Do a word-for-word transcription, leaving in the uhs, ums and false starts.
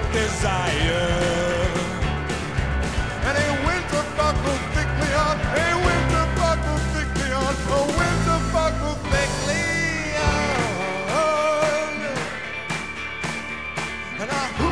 with desire. And a winter buckle thickly on, a winter buckle thickly on, a winter buckle thickly on. And I